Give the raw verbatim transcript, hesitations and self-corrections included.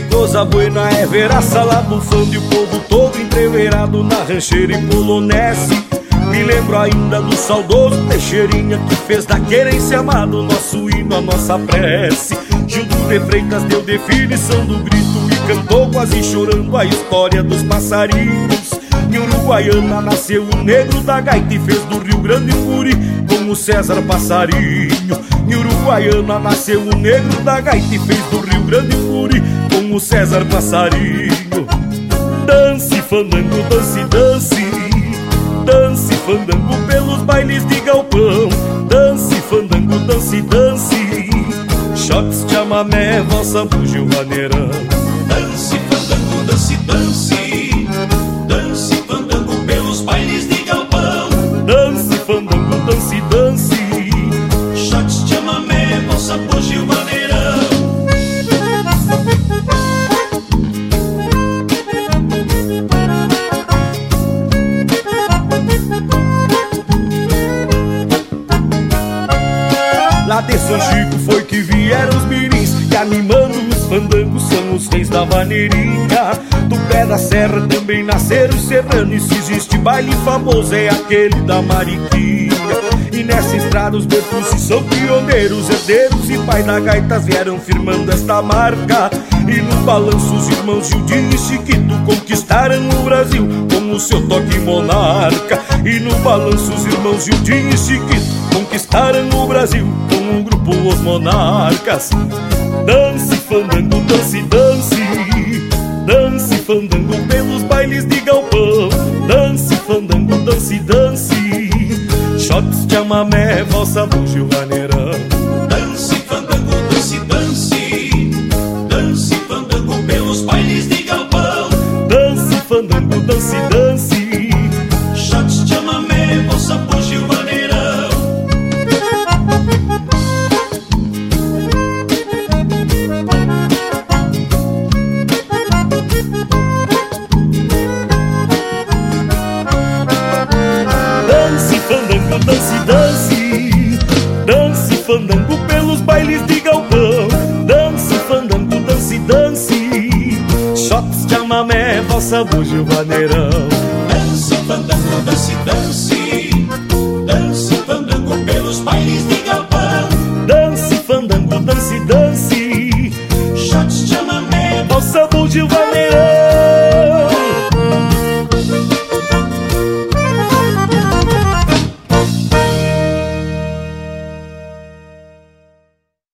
coisa buena é ver a sala bufando e o povo todo entreverado na rancheira e polonese. Me lembro ainda do saudoso Teixeirinha que fez da querência amado nosso hino, a nossa prece. Gildo de Freitas deu definição do grito e cantou quase chorando a história dos passarinhos. Em Uruguaiana nasceu o negro da gaita e fez do Rio Grande Furi como César Passarinho. Em Uruguaiana nasceu o negro da gaita e fez do Rio Grande Furi como César Passarinho. Dance, fandango, dance, dance. Dance, fandango pelos bailes de galpão. Dance, fandango, dance, dance. Shots, chamamé, valsa, bugio, vaneirão. Dance, fandango, dance, dance. Dance, fandango pelos bailes de galpão. Dance, fandango, dance, dance. Shots, chamamé, valsa, bugio, vaneirão. Lá de São Chico foi que vieram os mirins e animando os fandangos são os reis da vaneirinha. Do pé da serra também nasceram os serranos e se existe baile famoso é aquele da Mariquinha. E nessa estrada os Bertucci são pioneiros, herdeiros e pai da gaitas vieram firmando esta marca. E no balanço os irmãos Gildinho e Chiquito conquistaram o Brasil com o seu toque monarca. E no balanço os irmãos Gildinho e Chiquito conquistaram o Brasil com o grupo Os Monarcas. Dance, fandango, dance, dance. Dance, fandango pelos bailes de galpão. Dance, fandango, dance, dance. Shots, chamamé, valsa, bugio, vaneirão. Dance, fandango, dance, dance. Dance, fandango pelos bailes de galpão. Dance, fandango, dance, dance. Shots, chamamé, valsa, bugio, vaneirão. Dance, fandango, dance, dance. Dance, fandango pelos bailes de galpão. Dance, fandango, dance, dance. Shots, chamamé, valsa, bugio, vaneirão. Dance, fandango, dance, dance. Dance, fandango pelos bailes de galpão. Dance, fandango, dance, dance. Shots, chamamé, valsa, bugio, vaneirão.